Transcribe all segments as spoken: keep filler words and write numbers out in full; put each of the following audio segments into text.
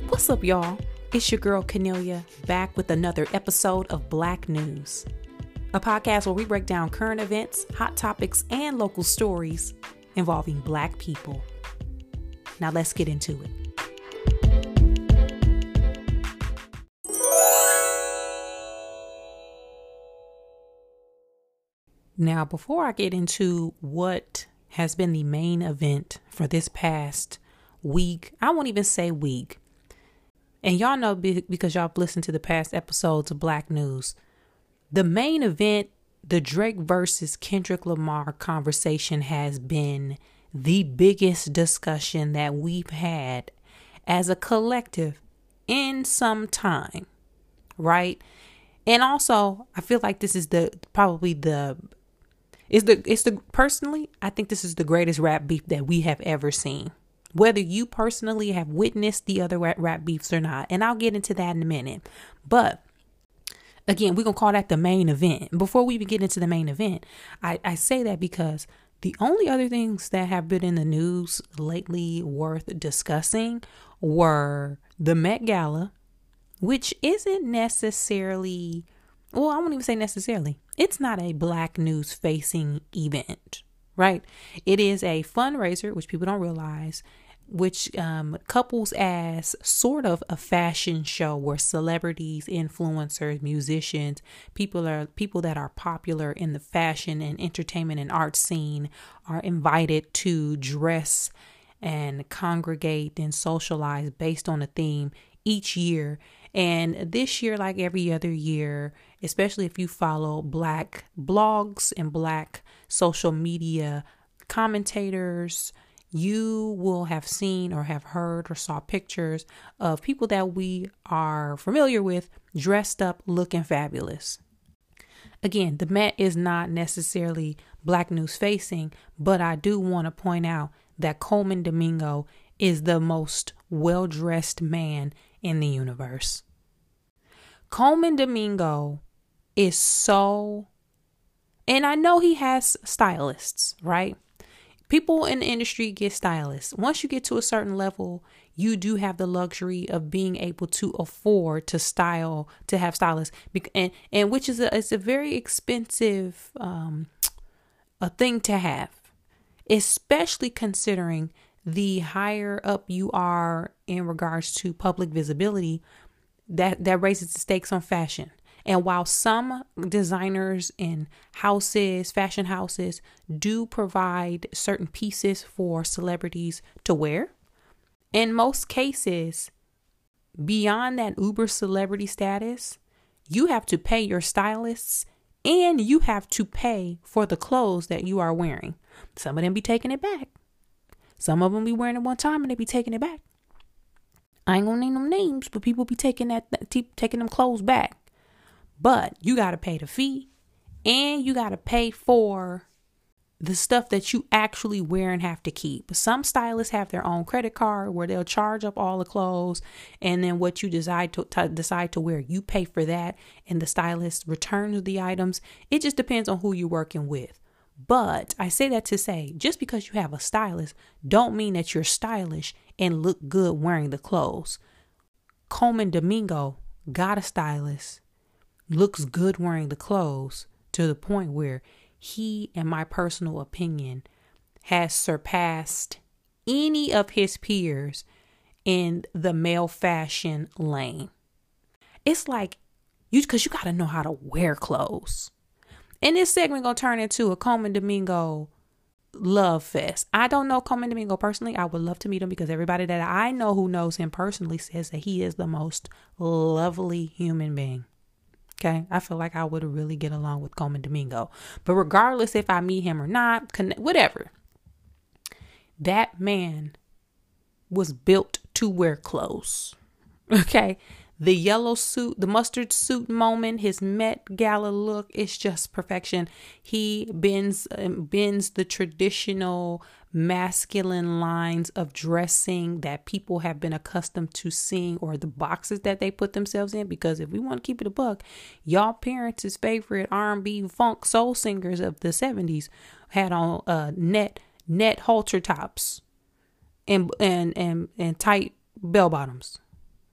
What's up, y'all? It's your girl, Cornelia, back with another episode of Black News, a podcast where we break down current events, hot topics, and local stories involving Black people. Now let's get into it. Now, before I get into what has been the main event for this past week, I won't even say week. And y'all know because y'all listened to the past episodes of Black News, the main event, the Drake versus Kendrick Lamar conversation, has been the biggest discussion that we've had as a collective in some time, right? And also, I feel like this is the probably the It's the, it's the, personally, I think this is the greatest rap beef that we have ever seen. Whether you personally have witnessed the other rap, rap beefs or not. And I'll get into that in a minute. But again, we're going to call that the main event. Before we even get into the main event, I, I say that because the only other things that have been in the news lately worth discussing were the Met Gala, which isn't necessarily, well, I won't even say necessarily. It's not a Black news facing event, right? It is a fundraiser, which people don't realize, which um, couples as sort of a fashion show where celebrities, influencers, musicians, people are people that are popular in the fashion and entertainment and art scene are invited to dress and congregate and socialize based on a theme each year. And this year, like every other year, especially if you follow Black blogs and Black social media commentators, you will have seen or have heard or saw pictures of people that we are familiar with dressed up looking fabulous. Again, the Met is not necessarily Black news facing, but I do want to point out that Colman Domingo is the most well-dressed man in the universe. Colman Domingo is so, and I know he has stylists, right? People in the industry get stylists. Once you get to a certain level, you do have the luxury of being able to afford to style, to have stylists, and and which is a it's a very expensive um a thing to have, especially considering the higher up you are in regards to public visibility. That that raises the stakes on fashion. And while some designers and houses, fashion houses, do provide certain pieces for celebrities to wear, in most cases, beyond that uber celebrity status, you have to pay your stylists and you have to pay for the clothes that you are wearing. Some of them be taking it back. Some of them be wearing it one time and they be taking it back. I ain't gonna name them names, but people be taking that, taking them clothes back. But you got to pay the fee and you got to pay for the stuff that you actually wear and have to keep. Some stylists have their own credit card where they'll charge up all the clothes, and then what you decide to, to decide to wear, you pay for that and the stylist returns the items. It just depends on who you're working with. But I say that to say, just because you have a stylist don't mean that you're stylish and look good wearing the clothes. Colman Domingo got a stylist, looks good wearing the clothes, to the point where he, in my personal opinion, has surpassed any of his peers in the male fashion lane. It's like, you, because you got to know how to wear clothes. And this segment gonna turn into a Colman Domingo love fest. I don't know Colman Domingo personally. I would love to meet him because everybody that I know who knows him personally says that he is the most lovely human being. Okay, I feel like I would really get along with Colman Domingo. But regardless if I meet him or not, connect, whatever, that man was built to wear clothes. Okay. The yellow suit, the mustard suit moment, his Met Gala look, it's just perfection. He bends, um, bends the traditional masculine lines of dressing that people have been accustomed to seeing, or the boxes that they put themselves in. Because if we want to keep it a buck, y'all parents' favorite R and B funk soul singers of the seventies had on uh, net net halter tops and and and and tight bell bottoms.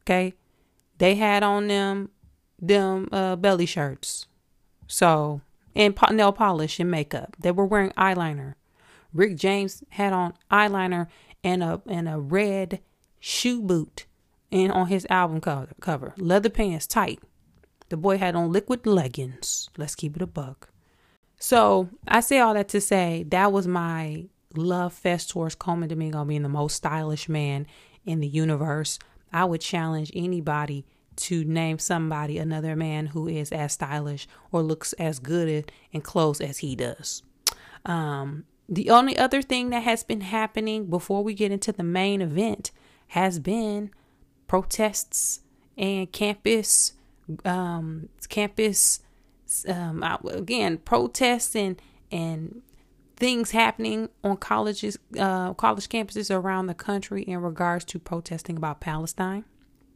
Okay. They had on them, them uh, belly shirts. So, and po- nail polish and makeup. They were wearing eyeliner. Rick James had on eyeliner and a, and a red shoe boot and on his album cover, cover. Leather pants, tight. The boy had on liquid leggings. Let's keep it a buck. So I say all that to say that was my love fest towards Colman Domingo being the most stylish man in the universe. I would challenge anybody to name somebody, another man who is as stylish or looks as good in clothes as he does. Um, the only other thing that has been happening before we get into the main event has been protests and campus, um, campus, um, again, protests and, and things happening on colleges, uh, college campuses around the country in regards to protesting about Palestine.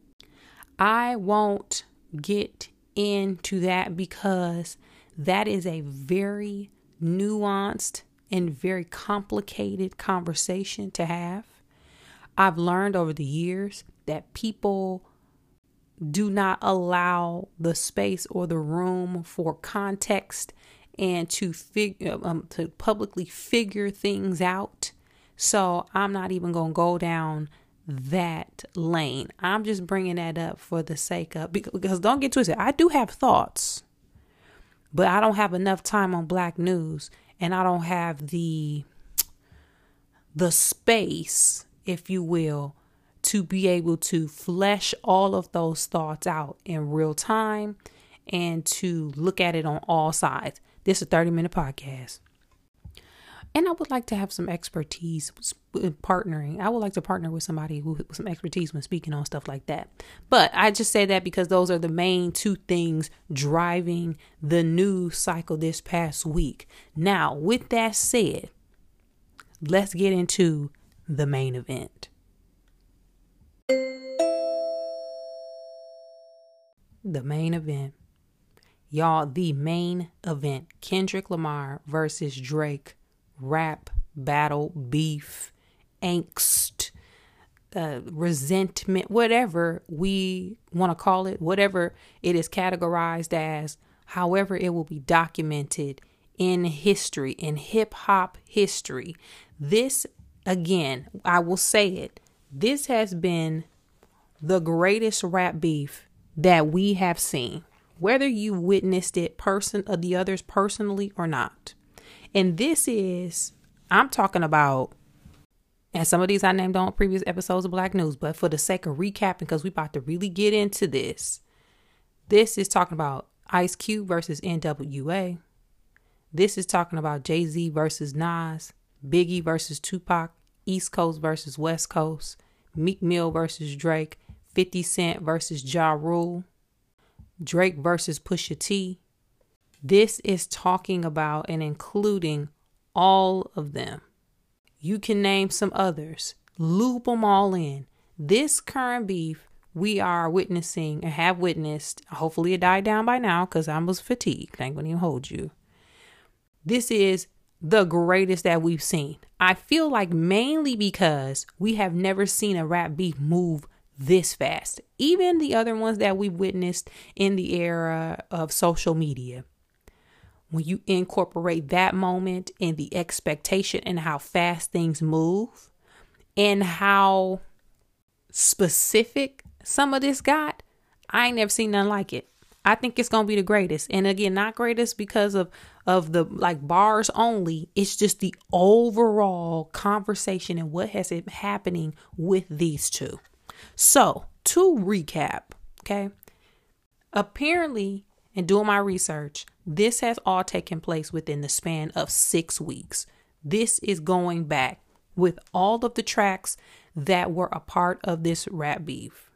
I won't get into that because that is a very nuanced and very complicated conversation to have. I've learned over the years that people do not allow the space or the room for context and to figure um, to publicly figure things out. So I'm not even going to go down that lane. I'm just bringing that up for the sake of, because don't get twisted, I do have thoughts, but I don't have enough time on Black news, and I don't have the the space, if you will, to be able to flesh all of those thoughts out in real time and to look at it on all sides. This is a thirty minute podcast. And I would like to have some expertise partnering. I would like to partner with somebody who with some expertise when speaking on stuff like that. But I just say that because those are the main two things driving the news cycle this past week. Now, with that said, let's get into the main event. The main event. Y'all, the main event. Kendrick Lamar versus Drake. Rap, battle, beef, angst, uh, resentment, whatever we want to call it, whatever it is categorized as, however it will be documented in history, in hip hop history. This, again, I will say it, this has been the greatest rap beef that we have seen, whether you witnessed it person of the others personally or not. And this is, I'm talking about, and some of these I named on previous episodes of Black News, but for the sake of recapping, because we about to really get into this, this is talking about Ice Cube versus N W A. This is talking about Jay-Z versus Nas, Biggie versus Tupac, East Coast versus West Coast, Meek Mill versus Drake, fifty Cent versus Ja Rule, Drake versus Pusha T. This is talking about and including all of them. You can name some others. Loop them all in. This current beef we are witnessing and have witnessed, hopefully it died down by now because I was fatigued. I ain't gonna even hold you. This is the greatest that we've seen. I feel like mainly because we have never seen a rap beef move this fast. Even the other ones that we've witnessed in the era of social media. When you incorporate that moment and the expectation and how fast things move and how specific some of this got, I ain't never seen nothing like it. I think it's going to be the greatest. And again, not greatest because of, of the like bars only. It's just the overall conversation and what has been happening with these two. So to recap, okay, apparently, and doing my research, this has all taken place within the span of six weeks. This is going back with all of the tracks that were a part of this rap beef.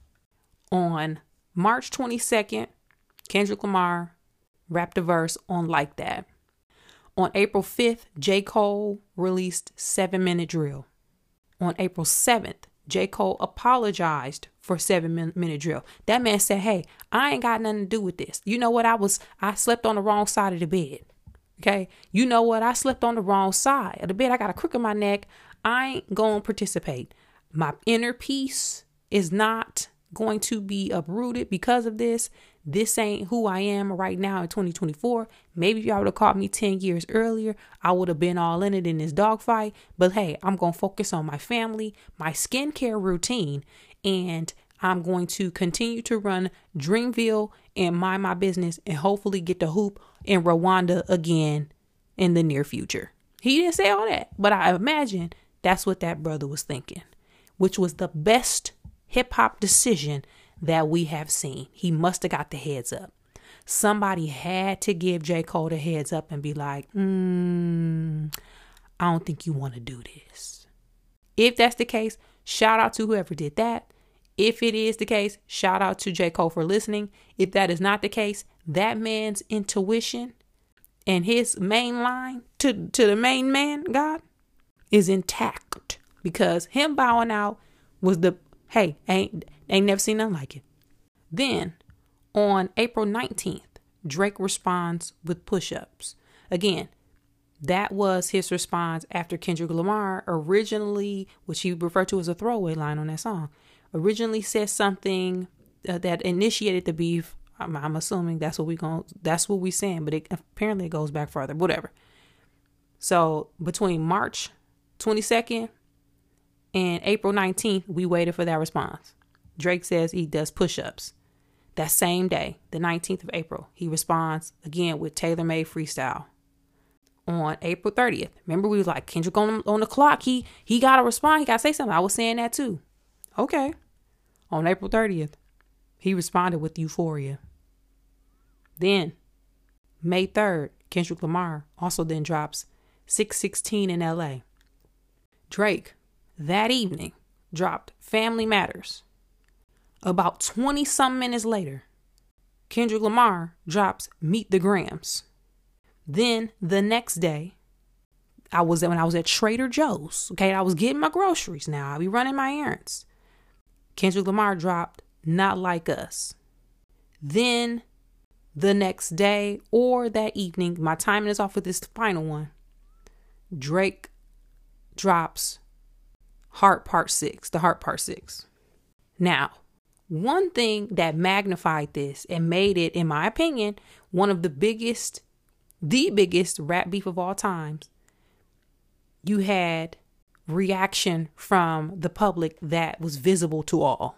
On March twenty-second, Kendrick Lamar rapped a verse on Like That. On April fifth, J. Cole released Seven Minute Drill. On April seventh, J. Cole apologized for Seven Minute Drill. That man said, hey, I ain't got nothing to do with this. You know what? I was, I slept on the wrong side of the bed. Okay. You know what? I slept on the wrong side of the bed. I got a crook in my neck. I ain't going to participate. My inner peace is not going to be uprooted because of this. This ain't who I am right now in twenty twenty-four. Maybe if y'all would have caught me ten years earlier, I would have been all in it in this dogfight. But hey, I'm going to focus on my family, my skincare routine, and I'm going to continue to run Dreamville and mind my business and hopefully get the hoop in Rwanda again in the near future. He didn't say all that, but I imagine that's what that brother was thinking, which was the best hip hop decision that we have seen. He must have got the heads up. Somebody had to give J. Cole the heads up and be like, mm, I don't think you want to do this. If that's the case, shout out to whoever did that. If it is the case, shout out to J. Cole for listening. If that is not the case, that man's intuition and his main line to, to the main man, God, is intact. Because him bowing out was the, hey, ain't, ain't never seen nothing like it. Then on April nineteenth, Drake responds with push-ups. Again, that was his response after Kendrick Lamar originally, which he referred to as a throwaway line on that song, originally said something uh, that initiated the beef. I'm, I'm assuming that's what we going that's what we saying, but it, apparently it goes back further, whatever. So between March twenty-second and April nineteenth, we waited for that response. Drake says he does push-ups. That same day, the nineteenth of April, he responds again with tailor-made freestyle. On April thirtieth, remember we was like, Kendrick on, on the clock. He, he got to respond. He got to say something. I was saying that too. Okay. On April thirtieth, he responded with Euphoria. Then, May third, Kendrick Lamar also then drops six sixteen in L A. Drake, that evening, dropped Family Matters. About twenty-some minutes later, Kendrick Lamar drops Meet the Grams. Then, the next day, I was when I was at Trader Joe's. Okay, I was getting my groceries now. I be running my errands. Kendrick Lamar dropped Not Like Us. Then the next day or that evening, my timing is off with this final one, Drake drops Heart Part six, the Heart Part six. Now, one thing that magnified this and made it, in my opinion, one of the biggest, the biggest rap beef of all times, you had reaction from the public that was visible to all.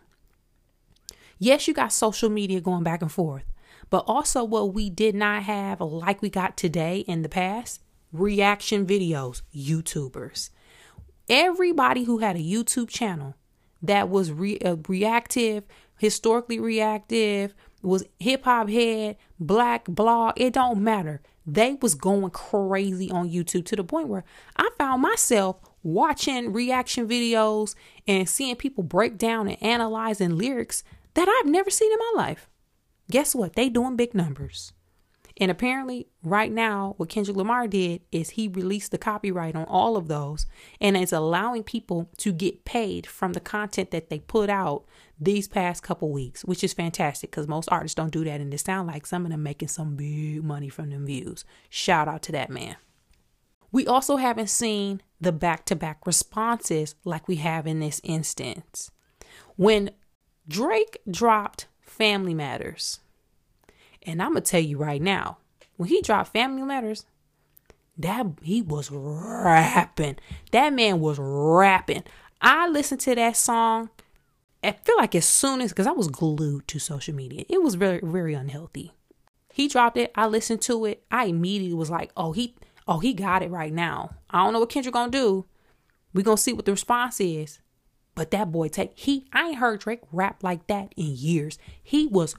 Yes, you got social media going back and forth, but also what we did not have like we got today in the past, reaction videos, YouTubers. Everybody who had a YouTube channel that was re- uh, reactive, historically reactive, was hip hop head, black blog, it don't matter. They was going crazy on YouTube to the point where I found myself watching reaction videos and seeing people break down and analyzing lyrics that I've never seen in my life. Guess what? They doing big numbers. And apparently right now what Kendrick Lamar did is he released the copyright on all of those and is allowing people to get paid from the content that they put out these past couple weeks, which is fantastic because most artists don't do that. And it sounds like some of them making some big money from them views. Shout out to that man. We also haven't seen the back-to-back responses like we have in this instance. When Drake dropped Family Matters, and I'm going to tell you right now, when he dropped Family Matters, that he was rapping. That man was rapping. I listened to that song, I feel like as soon as, because I was glued to social media. It was very, very unhealthy. He dropped it. I listened to it. I immediately was like, oh, he, oh, he got it right now. I don't know what Kendrick gonna do. We gonna see what the response is. But that boy take, he, I ain't heard Drake rap like that in years. He was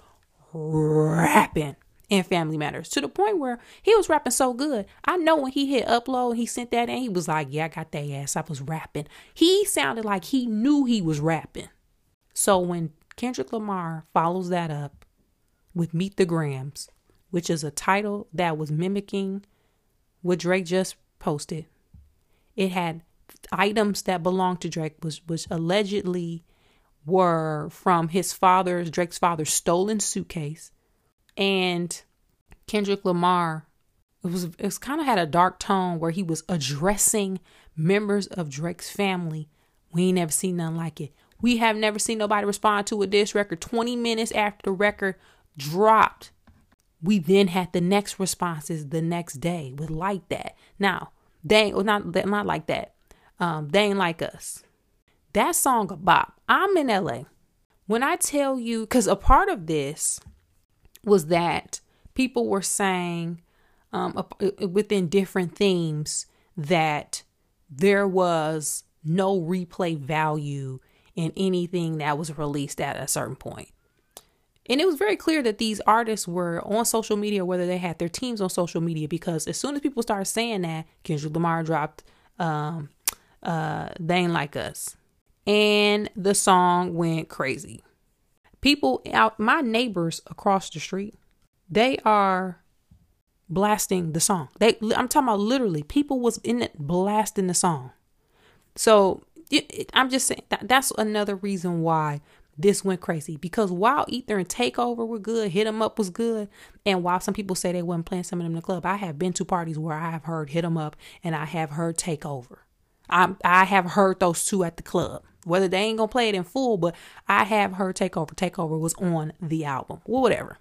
rapping in Family Matters to the point where he was rapping so good. I know when he hit upload, he sent that in, he was like, yeah, I got that ass. I was rapping. He sounded like he knew he was rapping. So when Kendrick Lamar follows that up with Meet the Grams, which is a title that was mimicking what Drake just posted, it had items that belonged to Drake, which, which allegedly were from his father's, Drake's father's stolen suitcase. And Kendrick Lamar, it was, it was kind of had a dark tone where he was addressing members of Drake's family. We ain't never seen nothing like it. We have never seen nobody respond to a diss record twenty minutes after the record dropped. We then had the next responses the next day with Like That. Now, they ain't, not, not Like That. Um, They Ain't Like Us. That song a bop. I'm in L A. When I tell you, because a part of this was that people were saying um, within different themes that there was no replay value in anything that was released at a certain point. And it was very clear that these artists were on social media, whether they had their teams on social media, because as soon as people started saying that, Kendrick Lamar dropped um, uh, They Ain't Like Us. And the song went crazy. People out, my neighbors across the street, they are blasting the song. They, I'm talking about literally, people was in it blasting the song. So it, it, I'm just saying that that's another reason why this went crazy, because while Ether and Takeover were good, Hit 'Em Up was good, and while some people say they wasn't playing some of them in the club, I have been to parties where I have heard Hit 'Em Up and I have heard Takeover. I I have heard those two at the club. Whether they ain't gonna play it in full, but I have heard Takeover. Takeover was on the album. Well, whatever.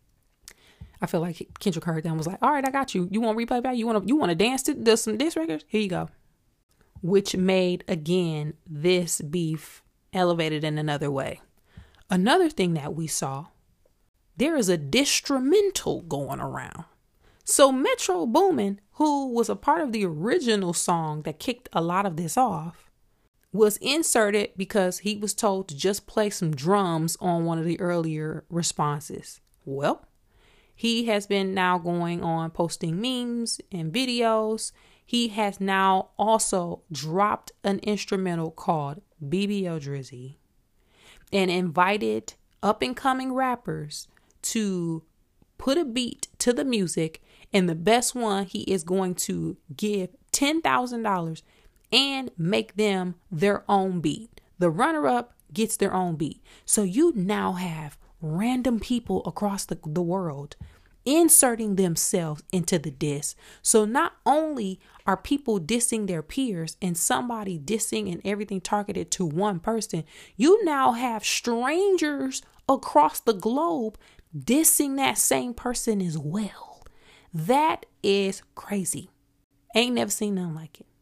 I feel like Kendrick heard that and was like, all right, I got you. You want replay back? You want to you want to dance to this, some disc records? Here you go. Which made, again, this beef elevated in another way. Another thing that we saw, there is a distrumental going around. So Metro Boomin, who was a part of the original song that kicked a lot of this off, was inserted because he was told to just play some drums on one of the earlier responses. Well, he has been now going on posting memes and videos. He has now also dropped an instrumental called B B L Drizzy and invited up and coming rappers to put a beat to the music. And the best one, he is going to give ten thousand dollars and make them their own beat. The runner-up gets their own beat. So you now have random people across the, the world inserting themselves into the diss. So not only are people dissing their peers and somebody dissing and everything targeted to one person, you now have strangers across the globe dissing that same person as well. That is crazy. Ain't never seen nothing like it.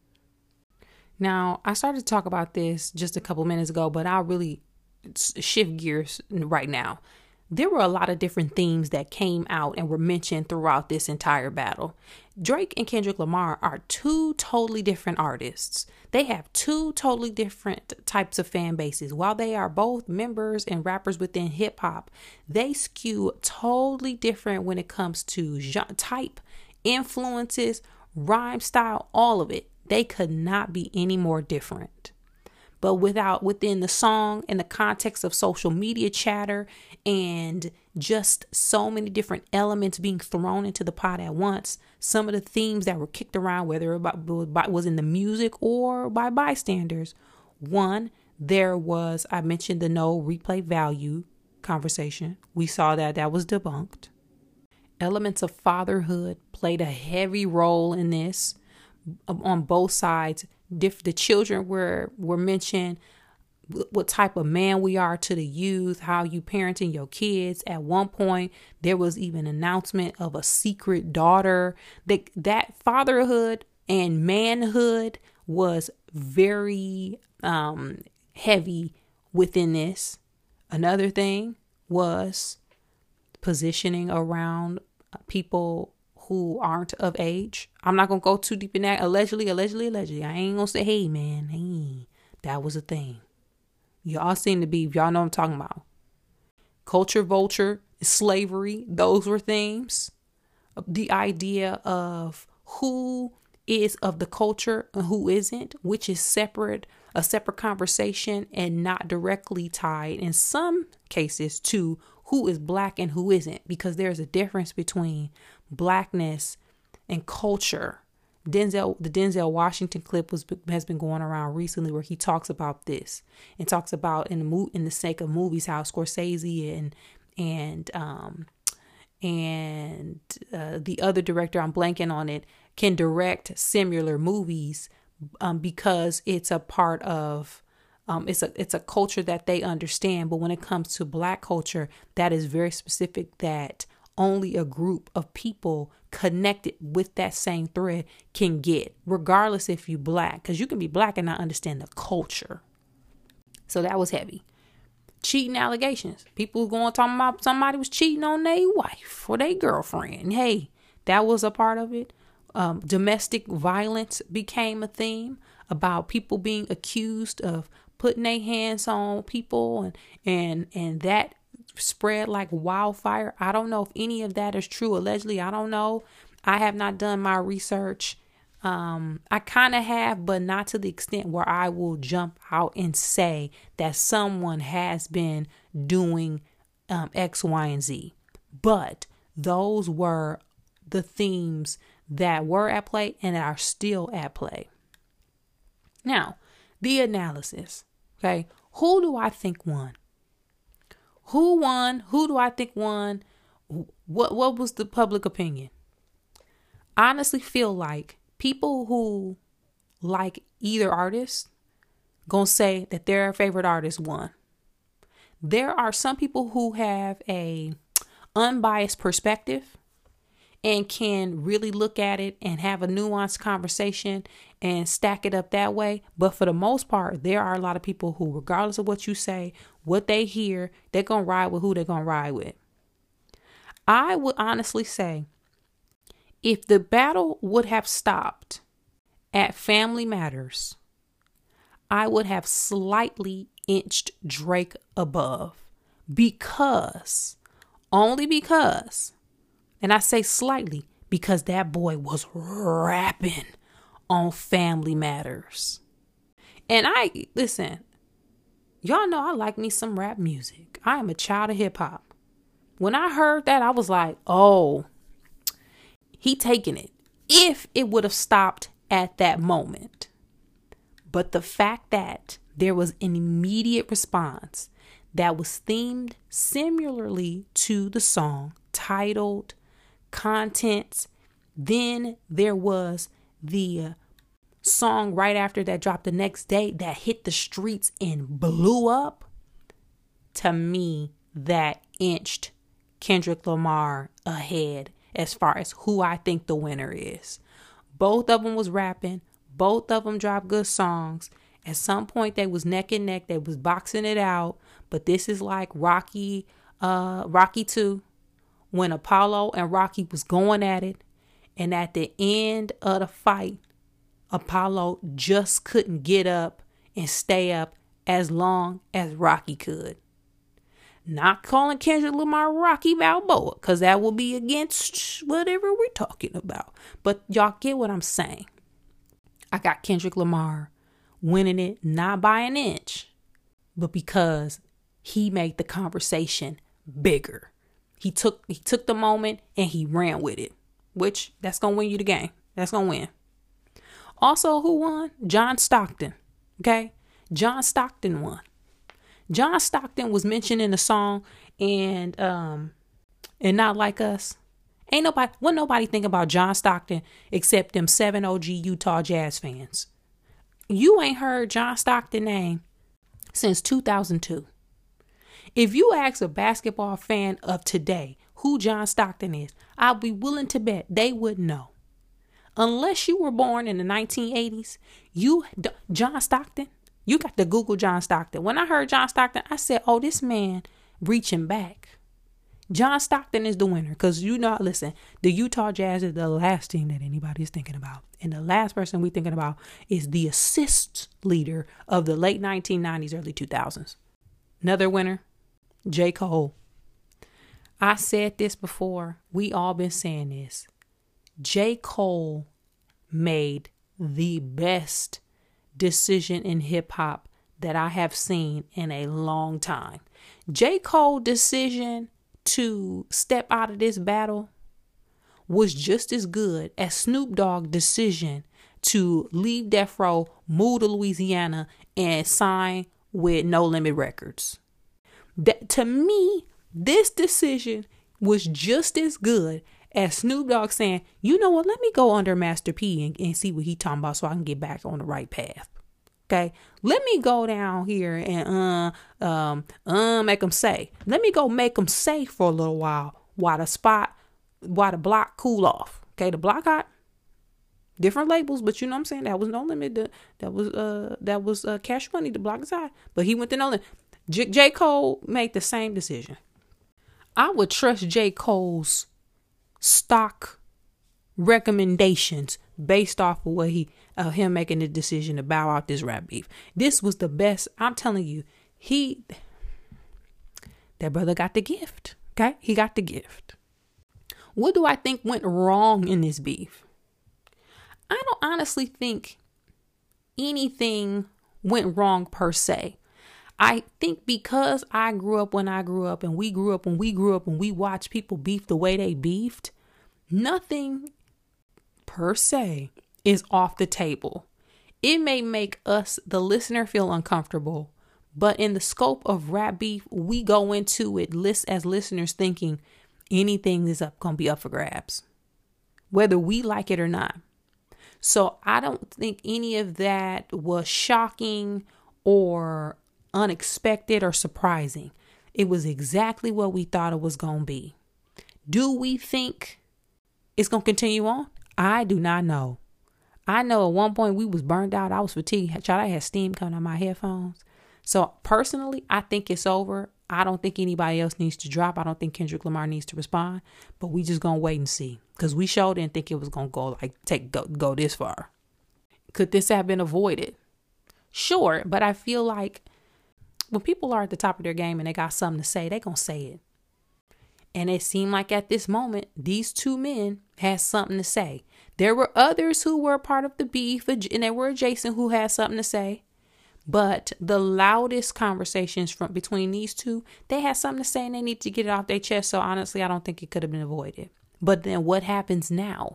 Now, I started to talk about this just a couple minutes ago, but I'll really shift gears right now. There were a lot of different themes that came out and were mentioned throughout this entire battle. Drake and Kendrick Lamar are two totally different artists. They have two totally different types of fan bases. While they are both members and rappers within hip hop, they skew totally different when it comes to genre, type, influences, rhyme style, all of it. They could not be any more different. But without within the song and the context of social media chatter and just so many different elements being thrown into the pot at once, some of the themes that were kicked around, whether it was in the music or by bystanders. One, there was, I mentioned the no replay value conversation. We saw that that was debunked. Elements of fatherhood played a heavy role in this on both sides. Diff- the children were were mentioned, what type of man we are to the youth, how you parenting your kids. At one point, there was even an announcement of a secret daughter. That that fatherhood and manhood was very um, heavy within this. Another thing was positioning around people who aren't of age. I'm not going to go too deep in that. Allegedly, allegedly, allegedly. I ain't going to say, hey, man, hey, that was a thing. Y'all seem to be, y'all know what I'm talking about. Culture vulture, slavery, those were themes. The idea of who is of the culture and who isn't, which is separate, a separate conversation and not directly tied in some cases to who is black and who isn't, because there's a difference between blackness and culture. Denzel, the Denzel Washington clip was has been going around recently, where he talks about this and talks about in the mo- in the sake of movies how Scorsese and and um and uh, the other director, I'm blanking on it, can direct similar movies um, because it's a part of Um, it's a it's a culture that they understand. But when it comes to Black culture, that is very specific, that only a group of people connected with that same thread can get, regardless if you Black, because you can be Black and not understand the culture. So that was heavy. Cheating allegations. People going talking about somebody was cheating on their wife or their girlfriend. Hey, that was a part of it. Um, domestic violence became a theme about people being accused of putting their hands on people, and and and that spread like wildfire. I don't know if any of that is true. Allegedly, I don't know. I have not done my research. Um, I kind of have, but not to the extent where I will jump out and say that someone has been doing um, X, Y, and Z. But those were the themes that were at play and are still at play. Now, the analysis. Okay, who do I think won? Who won? Who do I think won? What what was the public opinion? I honestly feel like people who like either artist gonna say that their favorite artist won. There are some people who have a unbiased perspective and can really look at it and have a nuanced conversation and stack it up that way. But for the most part, there are a lot of people who, regardless of what you say, what they hear, they're going to ride with who they're going to ride with. I would honestly say, if the battle would have stopped at Family Matters, I would have slightly inched Drake above, because, only because, and I say slightly, because that boy was rapping on Family Matters. And I, listen, y'all know I like me some rap music. I am a child of hip hop. When I heard that, I was like, oh, he taking it. If it would have stopped at that moment. But the fact that there was an immediate response that was themed similarly to the song, titled, contents, then there was the uh, song right after that dropped the next day that hit the streets and blew up. To me, that inched Kendrick Lamar ahead as far as who I think the winner is. Both of them was rapping. Both of them dropped good songs. At some point, they was neck and neck. They was boxing it out. But this is like Rocky, uh, Rocky two, when Apollo and Rocky was going at it. And at the end of the fight, Apollo just couldn't get up and stay up as long as Rocky could. Not calling Kendrick Lamar Rocky Balboa, because that will be against whatever we're talking about. But y'all get what I'm saying. I got Kendrick Lamar winning it, not by an inch, but because he made the conversation bigger. He took he took the moment and he ran with it, which that's going to win you the game. That's going to win. Also, who won? John Stockton. Okay? John Stockton won. John Stockton was mentioned in the song, and um and Not Like Us. Ain't nobody, what nobody think about John Stockton except them seven O G Utah Jazz fans. You ain't heard John Stockton name since two thousand two. If you ask a basketball fan of today who John Stockton is, I'll be willing to bet they wouldn't know. Unless you were born in the nineteen eighties, you, John Stockton, you got to Google John Stockton. When I heard John Stockton, I said, oh, this man reaching back. John Stockton is the winner, because you know, listen, the Utah Jazz is the last team that anybody is thinking about. And the last person we're thinking about is the assist leader of the late nineteen nineties, early two thousands. Another winner, J. Cole. I said this before. We all been saying this. J. Cole made the best decision in hip hop that I have seen in a long time. J. Cole's decision to step out of this battle was just as good as Snoop Dogg's decision to leave Death Row, move to Louisiana, and sign with No Limit Records. That, to me, this decision was just as good as Snoop Dogg saying, you know what, let me go under Master P and, and see what he talking about so I can get back on the right path. Okay, let me go down here and uh um uh make them say. Let me go make them say for a little while while the spot, while the block cool off. Okay, the block hot. Different labels, but you know what I'm saying? That was No Limit. The, that was uh that was uh Cash Money. The block is hot, but he went to No Limit. J-, J. Cole made the same decision. I would trust J. Cole's stock recommendations based off of what he uh, him making the decision to bow out this rap beef. This was the best. I'm telling you, he that brother got the gift. Okay, he got the gift. What do I think went wrong in this beef? I don't honestly think anything went wrong per se. I think because I grew up when I grew up and we grew up when we grew up and we watched people beef the way they beefed, nothing per se is off the table. It may make us, the listener, feel uncomfortable, but in the scope of rap beef, we go into it list as listeners thinking anything is up gonna be up for grabs, whether we like it or not. So I don't think any of that was shocking or unexpected or surprising. It was exactly what we thought it was going to be. Do we think it's going to continue on? I do not know. I know at one point we was burned out. I was fatigued. Child, I had steam coming out of my headphones. So personally, I think it's over. I don't think anybody else needs to drop. I don't think Kendrick Lamar needs to respond, but we just going to wait and see. Cause we sure didn't think it was going to go like take, go, go this far. Could this have been avoided? Sure. But I feel like when people are at the top of their game and they got something to say, they going to say it. And it seemed like at this moment, these two men had something to say. There were others who were part of the beef and they were adjacent who had something to say. But the loudest conversations from between these two, they had something to say and they need to get it off their chest. So honestly, I don't think it could have been avoided. But then what happens now?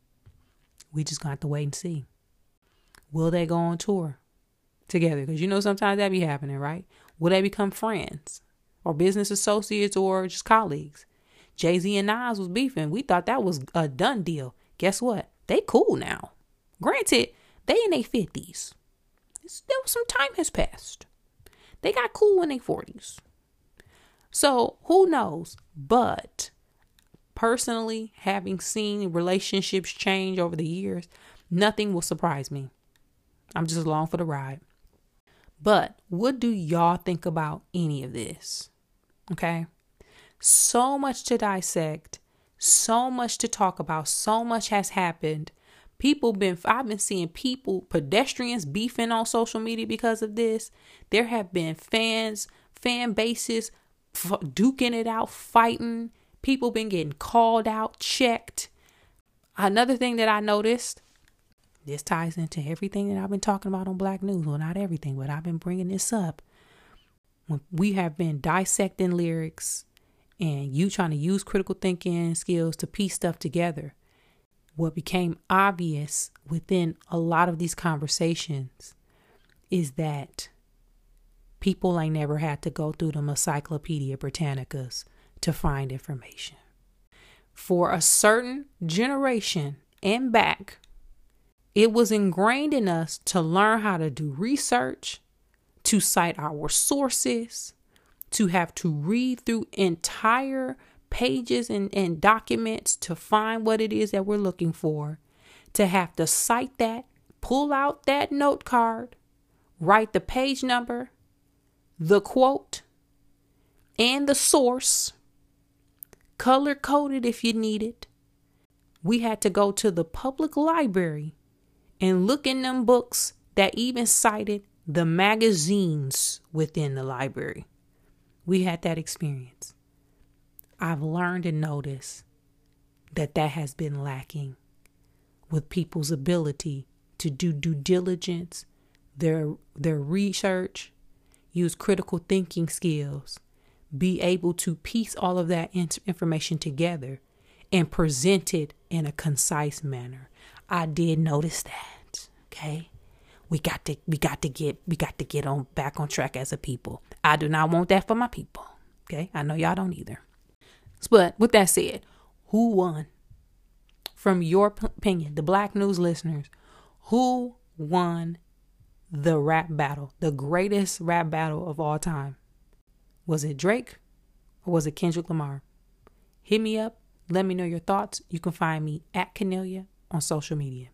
We just got to wait and see. Will they go on tour together? Because you know sometimes that be happening, right? Will they become friends or business associates or just colleagues? Jay-Z and Nas was beefing. We thought that was a done deal. Guess what? They cool now. Granted, they in their fifties. There was some time has passed. They got cool in their forties. So who knows? But personally, having seen relationships change over the years, nothing will surprise me. I'm just along for the ride. But what do y'all think about any of this? Okay. So much to dissect, so much to talk about, so much has happened. People been, I've been seeing people, pedestrians beefing on social media because of this. There have been fans, fan bases f- duking it out, fighting. People been getting called out, checked. Another thing that I noticed, this ties into everything that I've been talking about on Black News. Well, not everything, but I've been bringing this up. When we have been dissecting lyrics and you trying to use critical thinking skills to piece stuff together. What became obvious within a lot of these conversations is that people ain't never had to go through them Encyclopedia Britannicas to find information. For a certain generation and back, it was ingrained in us to learn how to do research, to cite our sources, to have to read through entire pages and, and documents to find what it is that we're looking for, to have to cite that, pull out that note card, write the page number, the quote, and the source, color coded if you need it. We had to go to the public library and look in them books that even cited the magazines within the library. We had that experience. I've learned and noticed that that has been lacking with people's ability to do due diligence, their their research, use critical thinking skills, be able to piece all of that in- information together and present it in a concise manner. I did notice that. Okay. We got to we got to get we got to get on back on track as a people. I do not want that for my people. Okay. I know y'all don't either. But with that said, who won? From your p- opinion, the Black News listeners, who won the rap battle, the greatest rap battle of all time? Was it Drake or was it Kendrick Lamar? Hit me up. Let me know your thoughts. You can find me at Kennelia on social media.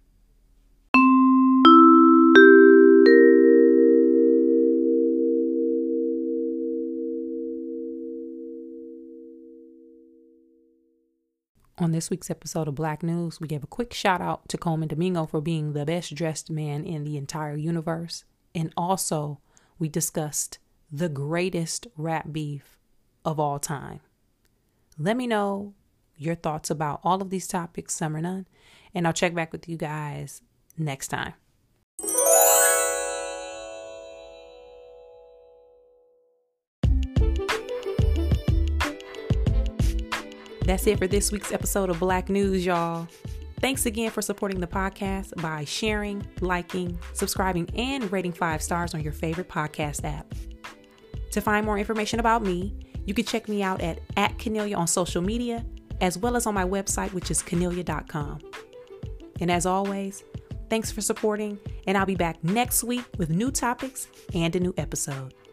On this week's episode of Black News, we gave a quick shout out to Colman Domingo for being the best dressed man in the entire universe. And also, we discussed the greatest rap beef of all time. Let me know your thoughts about all of these topics, some or none, and I'll check back with you guys next time. That's it for this week's episode of Black News, y'all. Thanks again for supporting the podcast by sharing, liking, subscribing, and rating five stars on your favorite podcast app. To find more information about me, you can check me out at, at Kennelia on social media, as well as on my website, which is kennelia dot com. And as always, thanks for supporting, and I'll be back next week with new topics and a new episode.